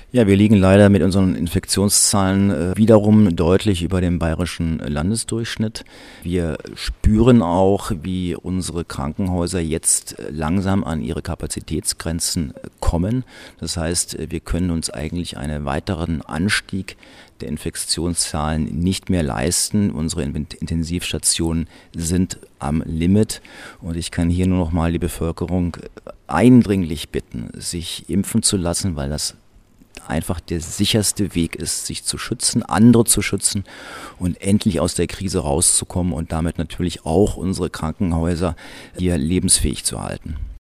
Ja, wir liegen leider mit unseren Infektionszahlen wiederum deutlich über dem bayerischen Landesdurchschnitt. Wir spüren auch, wie unsere Krankenhäuser jetzt langsam an ihre Kapazitätsgrenzen kommen. Das heißt, wir können uns eigentlich einen weiteren Anstieg der Infektionszahlen nicht mehr leisten. Unsere Intensivstationen sind am Limit und ich kann hier nur noch mal die Bevölkerung eindringlich bitten, sich impfen zu lassen, weil das einfach der sicherste Weg ist, sich zu schützen, andere zu schützen und endlich aus der Krise rauszukommen und damit natürlich auch unsere Krankenhäuser hier lebensfähig zu halten.